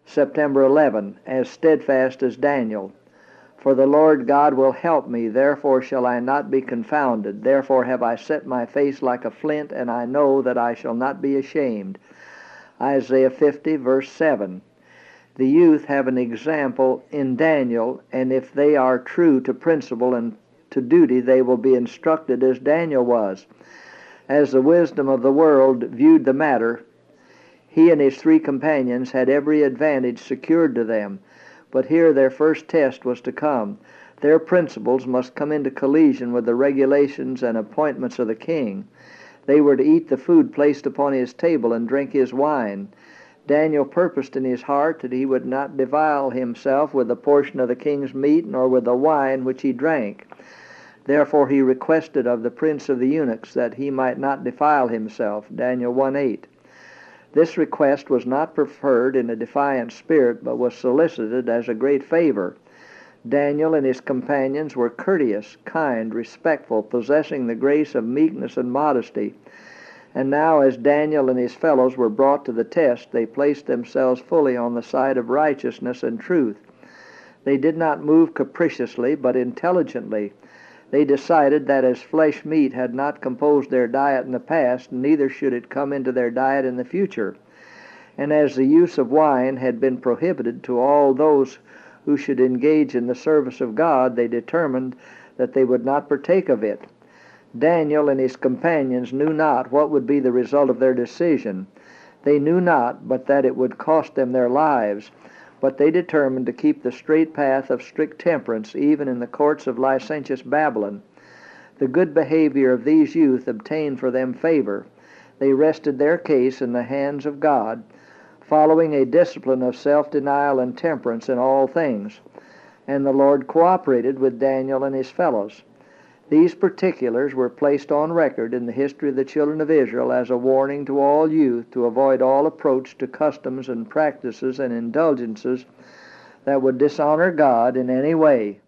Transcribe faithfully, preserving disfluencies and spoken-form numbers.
September eleventh, as steadfast as Daniel. For the Lord God will help me, therefore shall I not be confounded. Therefore have I set my face like a flint, and I know that I shall not be ashamed. Isaiah fifty, verse seven. The youth have an example in Daniel, and if they are true to principle and to duty, they will be instructed as Daniel was. As the wisdom of the world viewed the matter, he and his three companions had every advantage secured to them. But here their first test was to come. Their principles must come into collision with the regulations and appointments of the king. They were to eat the food placed upon his table and drink his wine. Daniel purposed in his heart that he would not defile himself with a portion of the king's meat, nor with the wine which he drank. Therefore he requested of the prince of the eunuchs that he might not defile himself. Daniel one eight. This request was not preferred in a defiant spirit, but was solicited as a great favor. Daniel and his companions were courteous, kind, respectful, possessing the grace of meekness and modesty. And now, as Daniel and his fellows were brought to the test, they placed themselves fully on the side of righteousness and truth. They did not move capriciously, but intelligently. They decided that as flesh meat had not composed their diet in the past, neither should it come into their diet in the future. And as the use of wine had been prohibited to all those who should engage in the service of God, they determined that they would not partake of it. Daniel and his companions knew not what would be the result of their decision. They knew not but that it would cost them their lives. But they determined to keep the straight path of strict temperance, even in the courts of licentious Babylon. The good behavior of these youth obtained for them favor. They rested their case in the hands of God, following a discipline of self-denial and temperance in all things. And the Lord cooperated with Daniel and his fellows. These particulars were placed on record in the history of the children of Israel as a warning to all youth to avoid all approach to customs and practices and indulgences that would dishonor God in any way.